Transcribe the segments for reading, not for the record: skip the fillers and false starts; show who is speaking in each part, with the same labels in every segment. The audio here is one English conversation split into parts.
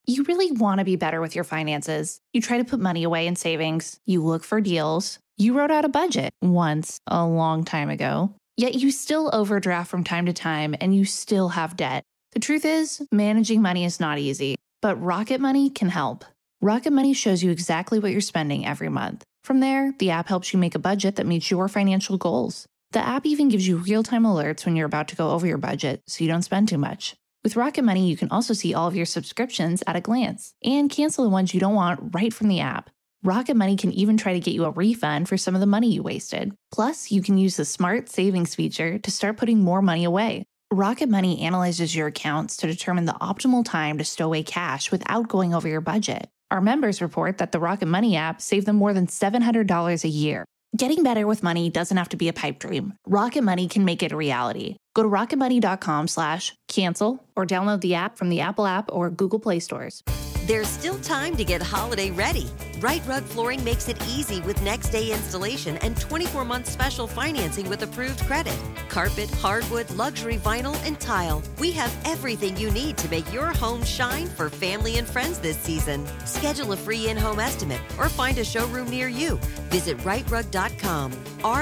Speaker 1: You really want to be better with your finances. You try to put money away in savings. You look for deals. You wrote out a budget once a long time ago. Yet you still overdraft from time to time and you still have debt. The truth is, managing money is not easy, but Rocket Money can help. Rocket Money shows you exactly what you're spending every month. From there, the app helps you make a budget that meets your financial goals. The app even gives you real-time alerts when you're about to go over your budget so you don't spend too much. With Rocket Money, you can also see all of your subscriptions at a glance and cancel the ones you don't want right from the app. Rocket Money can even try to get you a refund for some of the money you wasted. Plus, you can use the Smart Savings feature to start putting more money away. Rocket Money analyzes your accounts to determine the optimal time to stow away cash without going over your budget. Our members report that the Rocket Money app saved them more than $700 a year. Getting better with money doesn't have to be a pipe dream. Rocket Money can make it a reality. Go to rocketmoney.com/cancel or download the app from the Apple App or Google Play stores.
Speaker 2: There's still time to get holiday ready. Right Rug Flooring makes it easy with next-day installation and 24-month special financing with approved credit. Carpet, hardwood, luxury vinyl, and tile. We have everything you need to make your home shine for family and friends this season. Schedule a free in-home estimate or find a showroom near you. Visit rightrug.com,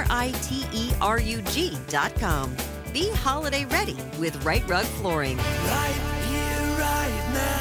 Speaker 2: RITERUG.com. Be holiday ready with Right Rug Flooring.
Speaker 3: Right here, right now.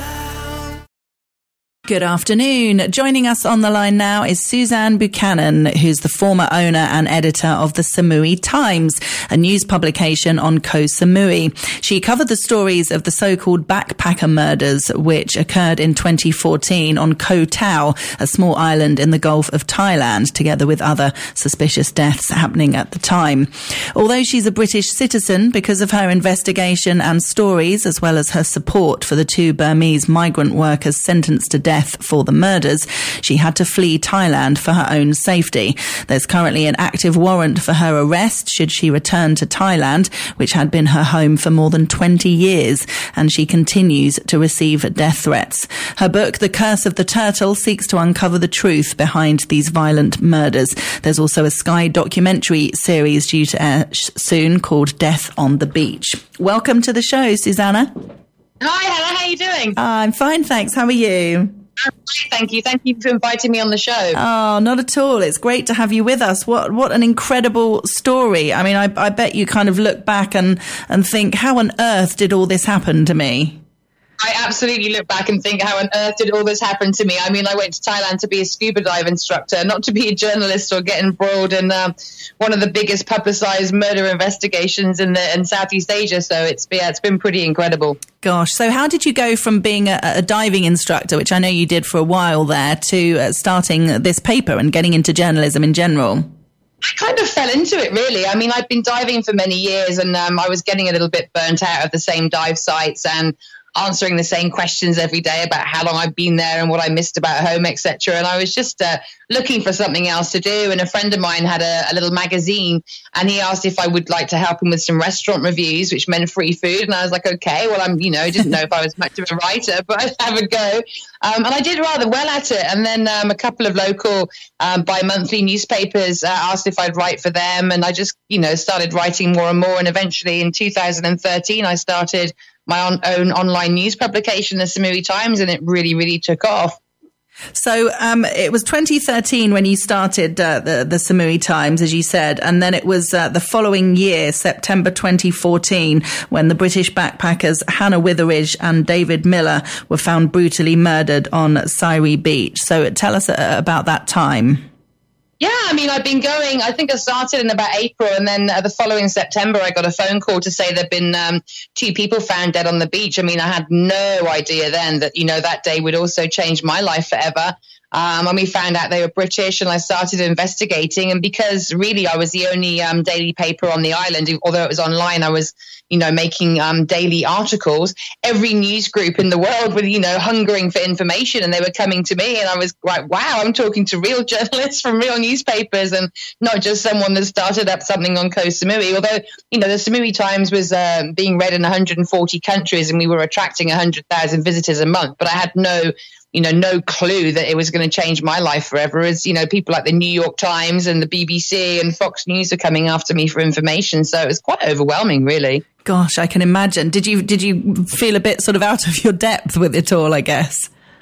Speaker 4: Good afternoon. Joining us on the line now is Suzanne Buchanan, who's the former owner and editor of the Samui Times, a news publication on Koh Samui. She covered the stories of the so-called backpacker murders, which occurred in 2014 on Koh Tao, a small island in the Gulf of Thailand, together with other suspicious deaths happening at the time. Although she's a British citizen, because of her investigation and stories, as well as her support for the 2 Burmese migrant workers sentenced to death for the murders, she had to flee Thailand for her own safety. There's currently an active warrant for her arrest should she return to Thailand, which had been her home for more than 20 years, and she continues to receive death threats. Her book, The Curse of the Turtle, seeks to uncover the truth behind these violent murders. There's also a Sky documentary series due to air soon called Death on the Beach. Welcome to the show, Susanna.
Speaker 5: Hi, Hannah. How are you doing?
Speaker 4: I'm fine, thanks. How are you?
Speaker 5: I'm great, thank you. Thank you for inviting me on the show.
Speaker 4: Oh, not at all. It's great to have you with us. What an incredible story. I mean, I bet you kind of look back and think, how on earth did all this happen to me?
Speaker 5: I absolutely look back and think, how on earth did all this happen to me? I mean, I went to Thailand to be a scuba dive instructor, not to be a journalist or get embroiled in one of the biggest publicized murder investigations in Southeast Asia. So it's been pretty incredible.
Speaker 4: Gosh. So how did you go from being a diving instructor, which I know you did for a while there, to starting this paper and getting into journalism in general?
Speaker 5: I kind of fell into it, really. I mean, I've been diving for many years and I was getting a little bit burnt out of the same dive sites and answering the same questions every day about how long I've been there and what I missed about home, etc. And I was just looking for something else to do. And a friend of mine had a little magazine and he asked if I would like to help him with some restaurant reviews, which meant free food. And I was like, okay, well, I didn't know if I was much of a writer, but I'd have a go. And I did rather well at it. And then a couple of local bi-monthly newspapers asked if I'd write for them. And I just, started writing more and more. And eventually in 2013, I started my own online news publication, the Samui Times, and it really, really took off.
Speaker 4: So it was 2013 when you started the Samui Times, as you said, and then it was the following year, September 2014, when the British backpackers Hannah Witheridge and David Miller were found brutally murdered on Sairi Beach. So tell us about that time.
Speaker 5: Yeah, I mean, I've been going, I think I started in about April, and then the following September, I got a phone call to say there'd been 2 people found dead on the beach. I mean, I had no idea then that, that day would also change my life forever. When we found out they were British, and I started investigating, and because really I was the only daily paper on the island, although it was online, I was, making daily articles. Every news group in the world were, hungering for information, and they were coming to me, and I was like, wow, I'm talking to real journalists from real newspapers and not just someone that started up something on Koh Samui. Although, the Samui Times was being read in 140 countries, and we were attracting 100,000 visitors a month, but I had no clue that it was going to change my life forever, as, people like the New York Times and the BBC and Fox News are coming after me for information. So it was quite overwhelming, really.
Speaker 4: Gosh, I can imagine. Did you feel a bit sort of out of your depth with it all, I guess?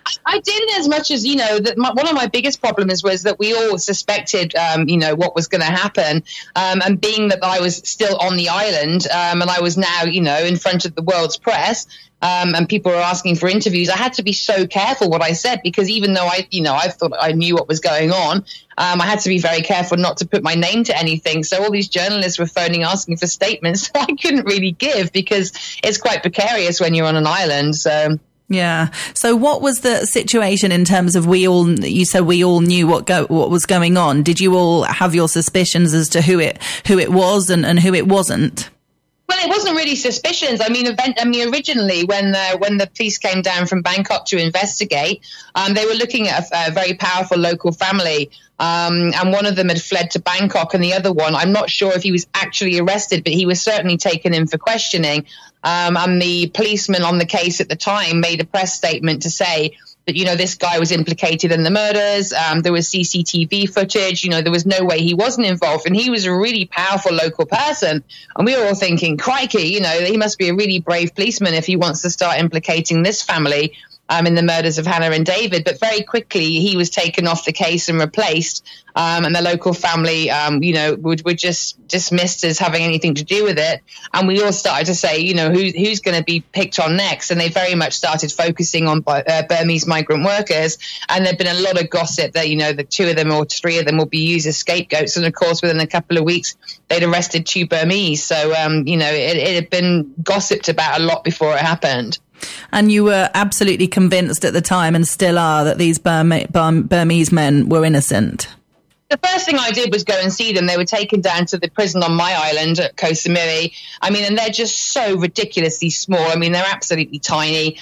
Speaker 5: I didn't, as much as, that one of my biggest problems was that we all suspected, what was going to happen. And being that I was still on the island, and I was now, in front of the world's press, and people were asking for interviews, I had to be so careful what I said, because even though I thought I knew what was going on, I had to be very careful not to put my name to anything. So all these journalists were phoning, asking for statements that I couldn't really give, because it's quite precarious when you're on an island. So.
Speaker 4: Yeah. So what was the situation in terms of you said we all knew what was going on. Did you all have your suspicions as to who it was and who it wasn't?
Speaker 5: Well, it wasn't really suspicions. Originally when the police came down from Bangkok to investigate, they were looking at a very powerful local family. And one of them had fled to Bangkok, and the other one, I'm not sure if he was actually arrested, but he was certainly taken in for questioning. And the policeman on the case at the time made a press statement to say that, this guy was implicated in the murders. There was CCTV footage. There was no way he wasn't involved. And he was a really powerful local person. And we were all thinking, crikey, he must be a really brave policeman if he wants to start implicating this family in the murders of Hannah and David. But very quickly, he was taken off the case and replaced. And the local family, were just dismissed as having anything to do with it. And we all started to say, who's going to be picked on next? And they very much started focusing on Burmese migrant workers. And there'd been a lot of gossip that, that 2 of them or 3 of them will be used as scapegoats. And of course, within a couple of weeks, they'd arrested 2 Burmese. So, it had been gossiped about a lot before it happened.
Speaker 4: And you were absolutely convinced at the time, and still are, that these Burmese men were innocent?
Speaker 5: The first thing I did was go and see them. They were taken down to the prison on my island at Koh Samui. And they're just so ridiculously small. They're absolutely tiny.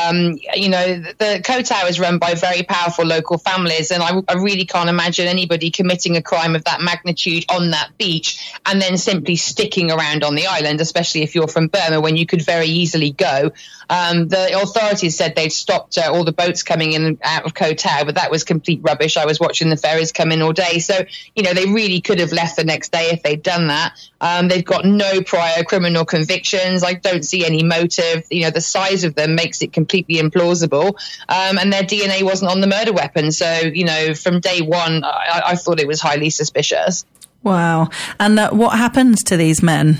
Speaker 5: The Koh Tao is run by very powerful local families, and I really can't imagine anybody committing a crime of that magnitude on that beach and then simply sticking around on the island, especially if you're from Burma, when you could very easily go. The authorities said they'd stopped all the boats coming in and out of Koh Tao, but that was complete rubbish. I was watching the ferries come in all day. So, they really could have left the next day if they'd done that. They've got no prior criminal convictions. I don't see any motive. The size of them makes it completely implausible. And their DNA wasn't on the murder weapon. So, from day one, I thought it was highly suspicious.
Speaker 4: Wow. And what happened to these men?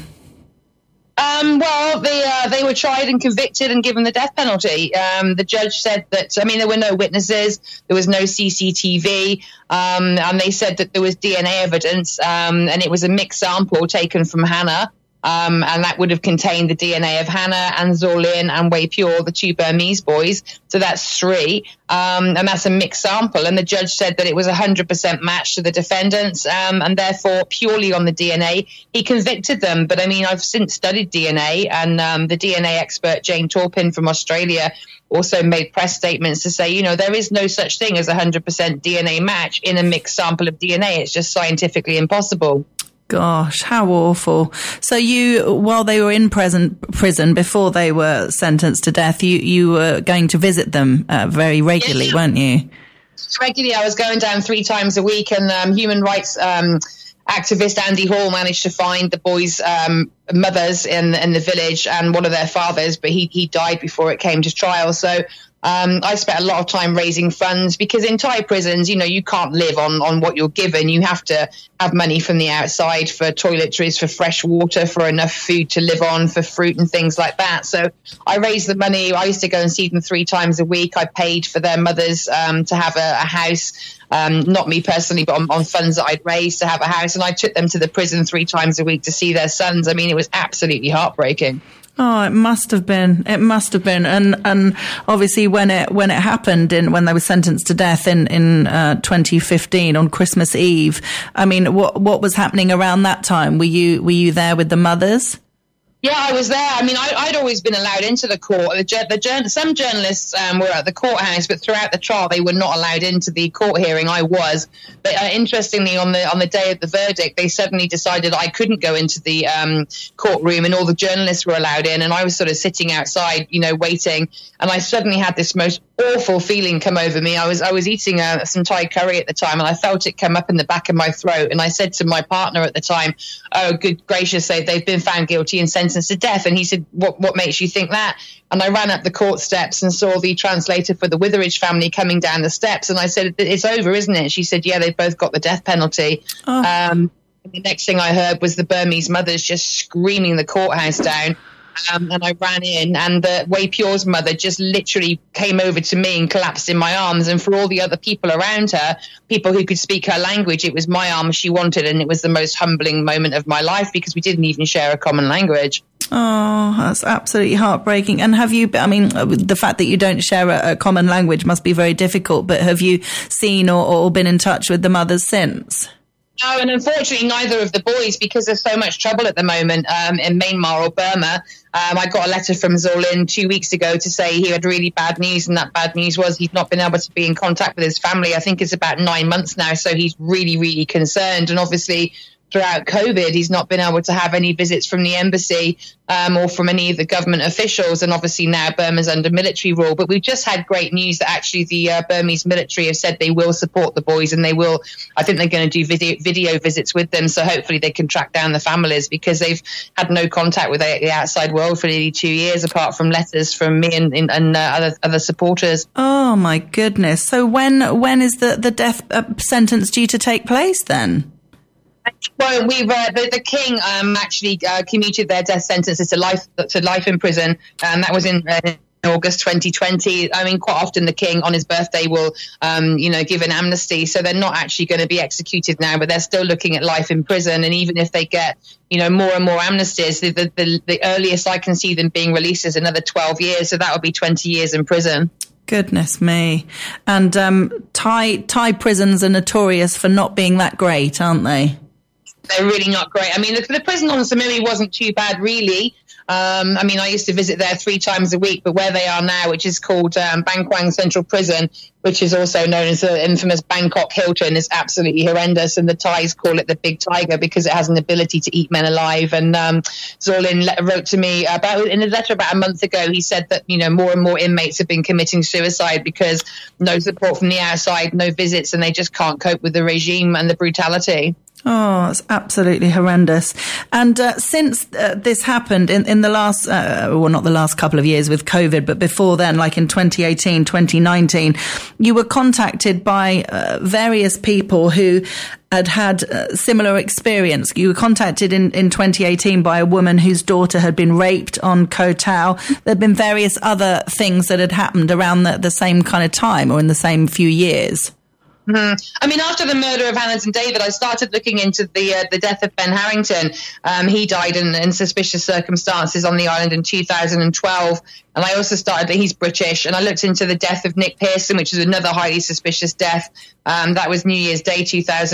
Speaker 5: Well, they were tried and convicted and given the death penalty. The judge said that, there were no witnesses, there was no CCTV, and they said that there was DNA evidence, and it was a mixed sample taken from Hannah. And that would have contained the DNA of Hannah and Zorlin and Wei Pure, the 2 Burmese boys. So that's 3. And that's a mixed sample. And the judge said that it was 100% matched to the defendants. And therefore, purely on the DNA, he convicted them. But I've since studied DNA, and the DNA expert Jane Torpin from Australia also made press statements to say, there is no such thing as 100% DNA match in a mixed sample of DNA. It's just scientifically impossible.
Speaker 4: Gosh, how awful. So while they were in prison before they were sentenced to death, you were going to visit them very regularly, weren't you?
Speaker 5: Regularly. I was going down 3 times a week, and human rights activist Andy Hall managed to find the boys' mothers in the village and one of their fathers, but he died before it came to trial. So I spent a lot of time raising funds, because in Thai prisons, you can't live on what you're given. You have to have money from the outside for toiletries, for fresh water, for enough food to live on, for fruit and things like that. So I raised the money. I used to go and see them 3 times a week. I paid for their mothers to have a house. Not me personally, but on funds that I'd raised to have a house. And I took them to the prison 3 times a week to see their sons. It was absolutely heartbreaking.
Speaker 4: Oh, it must have been. And obviously when it happened when they were sentenced to death in 2015 on Christmas Eve, what was happening around that time? Were you there with the mothers?
Speaker 5: Yeah, I was there. I'd always been allowed into the court. Some journalists were at the courthouse, but throughout the trial, they were not allowed into the court hearing. I was. But interestingly, on the day of the verdict, they suddenly decided I couldn't go into the courtroom, and all the journalists were allowed in. And I was sort of sitting outside, waiting. And I suddenly had this most awful feeling come over me. I was eating some Thai curry at the time, and I felt it come up in the back of my throat. And I said to my partner at the time, "Oh, good gracious, they've been found guilty and sentenced sentenced to death. And he said, what makes you think that? And I ran up the court steps and saw the translator for the Witheridge family coming down the steps. And I said, it's over, isn't it? She said, yeah, they've both got the death penalty. The next thing I heard was the Burmese mothers just screaming the courthouse down. And I ran in, and the Wei Pure's mother just literally came over to me and collapsed in my arms. And for all the other people around her, people who could speak her language, it was my arms she wanted. And it was the most humbling moment of my life because we didn't even share a common language.
Speaker 4: Oh, that's absolutely heartbreaking. And have you, I mean, the fact that you don't share a common language must be very difficult, but have you seen or been in touch with the mothers since?
Speaker 5: No, and unfortunately, neither of the boys, because there's so much trouble at the moment in Myanmar or Burma. I got a letter from Zolin 2 weeks ago to say he had really bad news, and that bad news was he's not been able to be in contact with his family. I think it's about 9 months now, so he's really, really concerned. And obviously, throughout COVID, he's not been able to have any visits from the embassy or from any of the government officials. And obviously now Burma's under military rule. But we've just had great news that actually the Burmese military have said they will support the boys, and they will, I think they're going to do video visits with them. So hopefully they can track down the families, because they've had no contact with the outside world for nearly 2 years, apart from letters from me and other supporters.
Speaker 4: Oh, my goodness. So when is the death sentence due to take place then?
Speaker 5: Well, the king actually commuted their death sentences to life in prison, and that was in August 2020. I mean, quite often the king on his birthday will, give an amnesty. So they're not actually going to be executed now, but they're still looking at life in prison. And even if they get, more and more amnesties, the earliest I can see them being released is another 12 years. So that would be 20 years in prison.
Speaker 4: Goodness me. And Thai prisons are notorious for not being that great, aren't they?
Speaker 5: They're really not great. I mean, the prison on Samui wasn't too bad, really. I used to visit there 3 times a week, but where they are now, which is called Bangkwang Central Prison, which is also known as the infamous Bangkok Hilton, is absolutely horrendous. And the Thais call it the Big Tiger because it has an ability to eat men alive. And Zolin wrote to me in a letter about a month ago. He said that, more and more inmates have been committing suicide because no support from the outside, no visits, and they just can't cope with the regime and the brutality.
Speaker 4: Oh, it's absolutely horrendous. And since this happened in the last, not the last couple of years with COVID, but before then, like in 2018, 2019, you were contacted by various people who had similar experience. You were contacted in 2018 by a woman whose daughter had been raped on Koh Tao. There'd been various other things that had happened around the same kind of time or in the same few years.
Speaker 5: Mm-hmm. I mean, after the murder of Hannes and David, I started looking into the death of Ben Harrington. He died in suspicious circumstances on the island in 2012. And I also he's British, and I looked into the death of Nick Pearson, which is another highly suspicious death. That was New Year's Day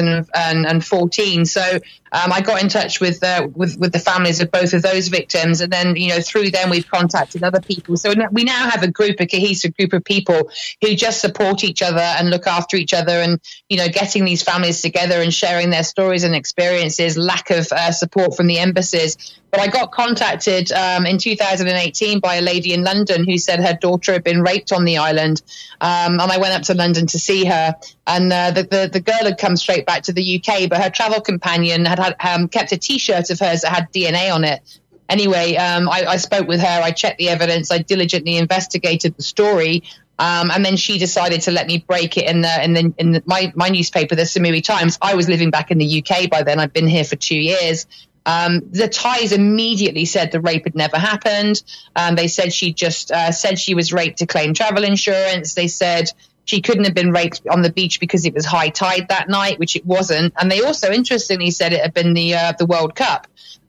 Speaker 5: 2014. So I got in touch with the families of both of those victims, and then through them we've contacted other people. So we now have a cohesive group of people who just support each other and look after each other, and getting these families together and sharing their stories and experiences. Lack of support from the embassies. But I got contacted in 2018 by a lady in London who said her daughter had been raped on the island. And I went up to London to see her. And the girl had come straight back to the UK, but her travel companion had kept a T-shirt of hers that had DNA on it. Anyway, I spoke with her. I checked the evidence. I diligently investigated the story. And then she decided to let me break it in my newspaper, the Samui Times. I was living back in the UK by then. I'd been here for 2 years. The Thais immediately said the rape had never happened. They said she just said she was raped to claim travel insurance. They said she couldn't have been raped on the beach because it was high tide that night, which it wasn't. And they also interestingly said it had been the World Cup.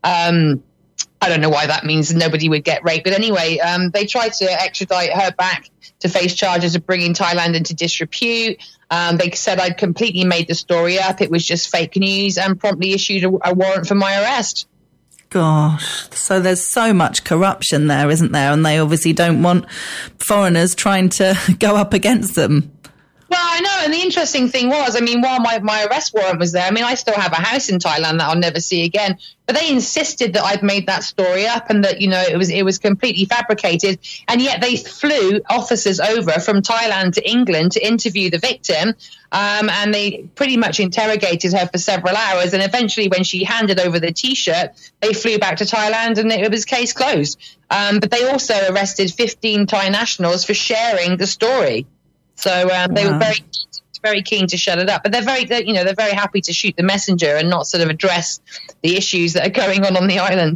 Speaker 5: I don't know why that means nobody would get raped. But anyway, they tried to extradite her back to face charges of bringing Thailand into disrepute. They said I'd completely made the story up. It was just fake news, and promptly issued a warrant for my arrest.
Speaker 4: Gosh, so there's so much corruption there, isn't there? And they obviously don't want foreigners trying to go up against them.
Speaker 5: Well, I know. And the interesting thing was, I mean, while my arrest warrant was there, I mean, I still have a house in Thailand that I'll never see again. But they insisted that I'd made that story up and that, it was completely fabricated. And yet they flew officers over from Thailand to England to interview the victim. And they pretty much interrogated her for several hours. And eventually, when she handed over the T-shirt, they flew back to Thailand and it was case closed. But they also arrested 15 Thai nationals for sharing the story. So they were very keen to shut it up. But they're very happy to shoot the messenger and not sort of address the issues that are going on the island.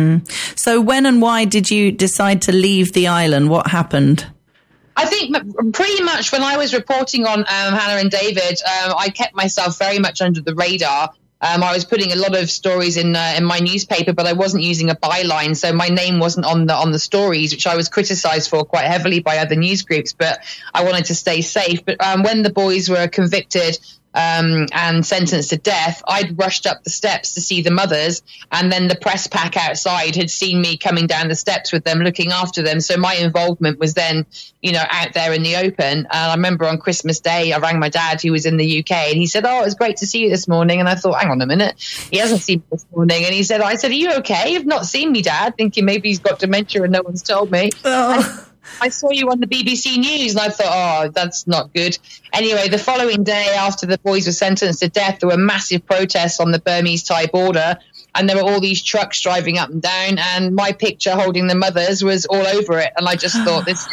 Speaker 4: So when and why did you decide to leave the island? What happened?
Speaker 5: I think pretty much when I was reporting on Hannah and David, I kept myself very much under the radar. I was putting a lot of stories in my newspaper, but I wasn't using a byline, so my name wasn't on the stories, which I was criticised for quite heavily by other news groups. But I wanted to stay safe. But when the boys were convicted and sentenced to death, I'd rushed up the steps to see the mothers, and then the press pack outside had seen me coming down the steps with them, looking after them. So my involvement was then, out there in the open. I remember on Christmas Day, I rang my dad, who was in the UK, and he said, "Oh, it was great to see you this morning." And I thought, hang on a minute, he hasn't seen me this morning. And I said, "Are you okay? You've not seen me, Dad," thinking maybe he's got dementia and no one's told me. I saw you on the BBC News, and I thought, oh, that's not good. Anyway, the following day after the boys were sentenced to death, there were massive protests on the Burmese-Thai border, and there were all these trucks driving up and down, and my picture holding the mothers was all over it. And I just thought, this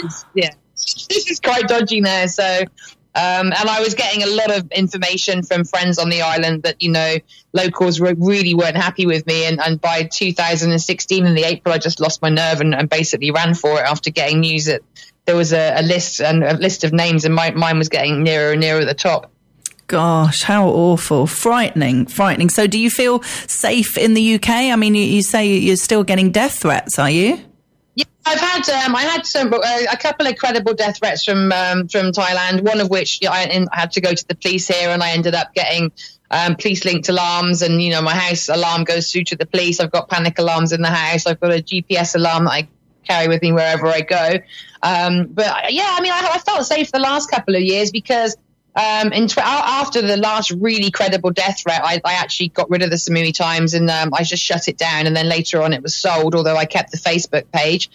Speaker 5: is quite dodgy now. So, and I was getting a lot of information from friends on the island that, locals really weren't happy with me. And by 2016, in the April, I just lost my nerve and basically ran for it after getting news that there was a list of names, and mine was getting nearer and nearer the top.
Speaker 4: Gosh, how awful. Frightening. So do you feel safe in the UK? I mean, you say you're still getting death threats, are you?
Speaker 5: Yeah, I had a couple of credible death threats from Thailand. One of which I had to go to the police here, and I ended up getting police-linked alarms. And my house alarm goes through to the police. I've got panic alarms in the house. I've got a GPS alarm that I carry with me wherever I go. But yeah, I mean, I felt safe the last couple of years because after the last really credible death threat, I actually got rid of the Samui Times, and I just shut it down. And then later on it was sold, although I kept the Facebook page.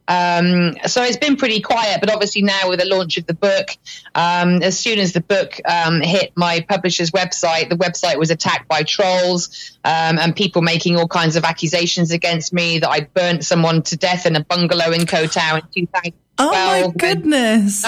Speaker 5: So it's been pretty quiet, but obviously now with the launch of the book, as soon as the book hit my publisher's website, the website was attacked by trolls and people making all kinds of accusations against me that I burnt someone to death in a bungalow in Koh Tao in 2012.
Speaker 4: Oh my goodness.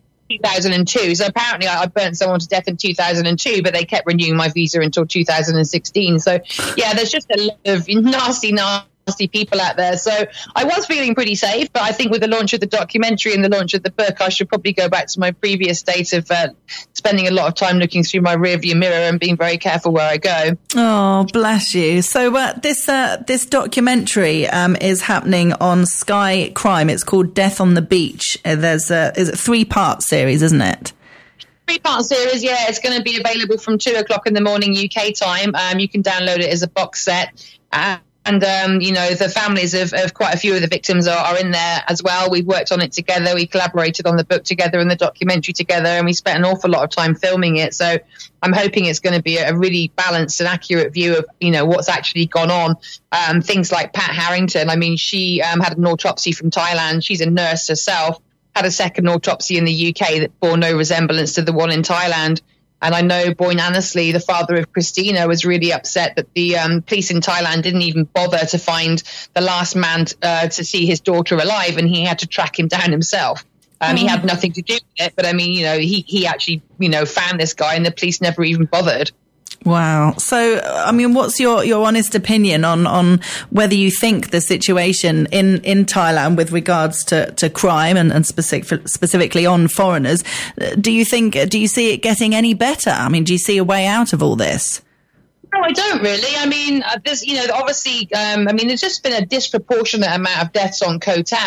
Speaker 5: 2002. So apparently I burnt someone to death in 2002, but they kept renewing my visa until 2016. So yeah, there's just a lot of nasty people out there. So I was feeling pretty safe, but I think with the launch of the documentary and the launch of the book, I should probably go back to my previous state of spending a lot of time looking through my rearview mirror and being very careful where I go.
Speaker 4: Oh, bless you. So this documentary is happening on Sky Crime. It's called Death on the Beach. Is it a 3-part series, isn't it?
Speaker 5: 3-part series, yeah. It's going to be available from 2:00 in the morning UK time. You can download it as a box set. And, the families of quite a few of the victims are in there as well. We've worked on it together. We collaborated on the book together and the documentary together, and we spent an awful lot of time filming it. So I'm hoping it's going to be a really balanced and accurate view of, what's actually gone on. Things like Pat Harrington. I mean, she had an autopsy from Thailand. She's a nurse herself, had a second autopsy in the UK that bore no resemblance to the one in Thailand. And I know Boyne Annesley, the father of Christina, was really upset that the police in Thailand didn't even bother to find the last man to see his daughter alive, and he had to track him down himself. He had nothing to do with it, but I mean, he actually, found this guy, and the police never even bothered.
Speaker 4: Wow. So, I mean, what's your honest opinion on whether you think the situation in Thailand with regards to crime and specifically on foreigners, do you see it getting any better? I mean, do you see a way out of all this?
Speaker 5: No, I don't really. I mean, there's, obviously, there's just been a disproportionate amount of deaths on Koh Tao.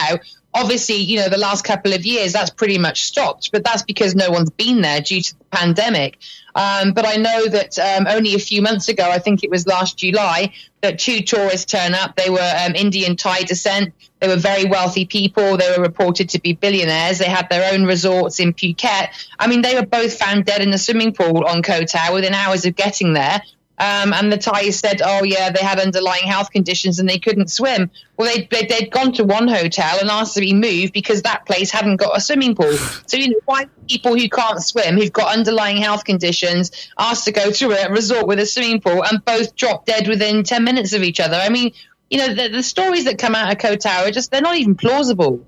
Speaker 5: Obviously, the last couple of years, that's pretty much stopped, but that's because no one's been there due to the pandemic. But I know that only a few months ago, I think it was last July, that 2 tourists turn up. They were Indian Thai descent. They were very wealthy people. They were reported to be billionaires. They had their own resorts in Phuket. I mean, they were both found dead in a swimming pool on Koh Tao within hours of getting there. And the Thais said, oh, yeah, they had underlying health conditions and they couldn't swim. Well, they'd gone to one hotel and asked to be moved because that place hadn't got a swimming pool. So, why people who can't swim, who've got underlying health conditions, asked to go to a resort with a swimming pool and both dropped dead within 10 minutes of each other? I mean, the stories that come out of Koh Tao are they're not even plausible.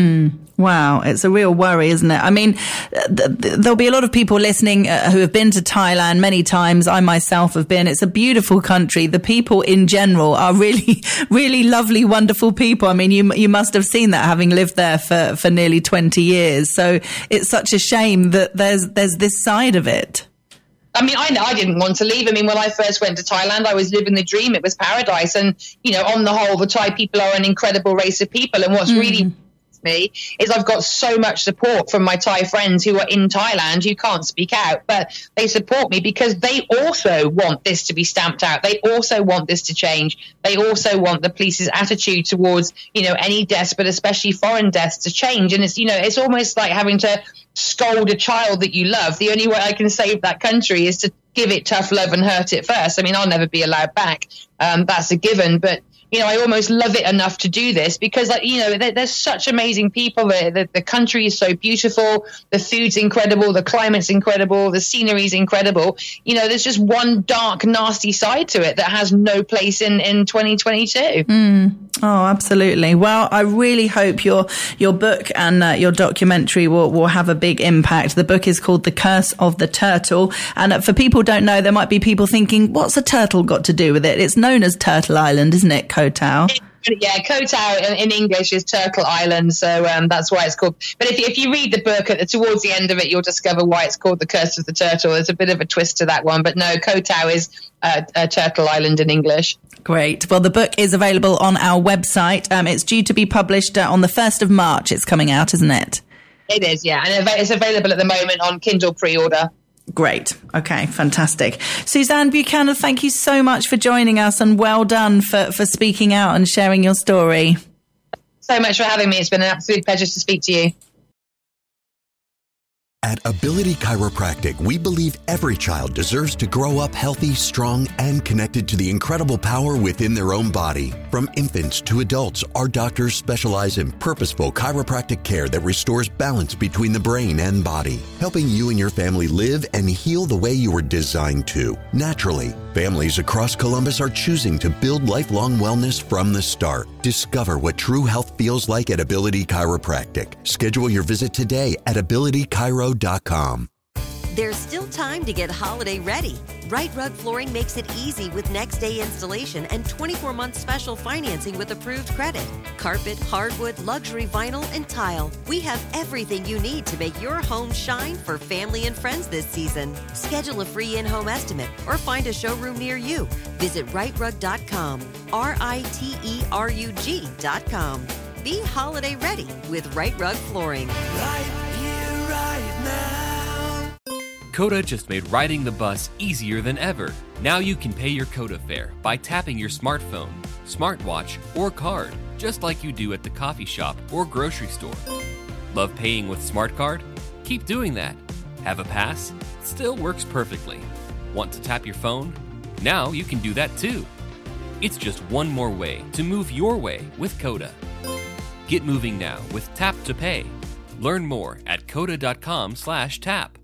Speaker 4: Wow, it's a real worry, isn't it? I mean, there'll be a lot of people listening who have been to Thailand many times. I myself have been. It's a beautiful country. The people in general are really, really lovely, wonderful people. I mean, you must have seen that having lived there for nearly 20 years. So it's such a shame that there's this side of it.
Speaker 5: I mean, I didn't want to leave. I mean, when I first went to Thailand, I was living the dream. It was paradise. And, on the whole, the Thai people are an incredible race of people. And what's really me is I've got so much support from my Thai friends who are in Thailand who can't speak out, but they support me because they also want this to be stamped out. They also want this to change. They also want the police's attitude towards, any deaths, but especially foreign deaths, to change. And it's almost like having to scold a child that you love. The only way I can save that country is to give it tough love and hurt it first. I mean, I'll never be allowed back. That's a given, but I almost love it enough to do this because, there's such amazing people. The country is so beautiful. The food's incredible. The climate's incredible. The scenery's incredible. There's just one dark, nasty side to it that has no place in 2022.
Speaker 4: Oh, absolutely. Well, I really hope your book and your documentary will have a big impact. The book is called The Curse of the Turtle. And for people who don't know, there might be people thinking, what's a turtle got to do with it? It's known as Turtle Island, isn't it, Koh Tao?
Speaker 5: Yeah, Koh Tao in English is Turtle Island, so that's why it's called. But if you read the book, towards the end of it, you'll discover why it's called The Curse of the Turtle. There's a bit of a twist to that one, but no, Koh Tao is Turtle Island in English.
Speaker 4: Great. Well, the book is available on our website. It's due to be published on the 1st of March. It's coming out, isn't it?
Speaker 5: It is, yeah, and it's available at the moment on Kindle pre-order.
Speaker 4: Great. Okay, fantastic. Suzanne Buchanan, thank you so much for joining us and well done for speaking out and sharing your story.
Speaker 5: So much for having me. It's been an absolute pleasure to speak to you.
Speaker 6: At Ability Chiropractic, we believe every child deserves to grow up healthy, strong, and connected to the incredible power within their own body. From infants to adults, our doctors specialize in purposeful chiropractic care that restores balance between the brain and body, helping you and your family live and heal the way you were designed to, naturally. Families across Columbus are choosing to build lifelong wellness from the start. Discover what true health feels like at Ability Chiropractic. Schedule your visit today at abilitychiro.com.
Speaker 2: There's still time to get holiday ready. Right Rug Flooring makes it easy with next day installation and 24-month special financing with approved credit. Carpet, hardwood, luxury vinyl, and tile. We have everything you need to make your home shine for family and friends this season. Schedule a free in-home estimate or find a showroom near you. Visit rightrug.com, RITERUG.com. Be holiday ready with Right Rug Flooring.
Speaker 3: Right here, right now.
Speaker 7: Coda just made riding the bus easier than ever. Now you can pay your Coda fare by tapping your smartphone, smartwatch, or card, just like you do at the coffee shop or grocery store. Love paying with Smart Card? Keep doing that. Have a pass? Still works perfectly. Want to tap your phone? Now you can do that too. It's just one more way to move your way with Coda. Get moving now with Tap to Pay. Learn more at coda.com/tap.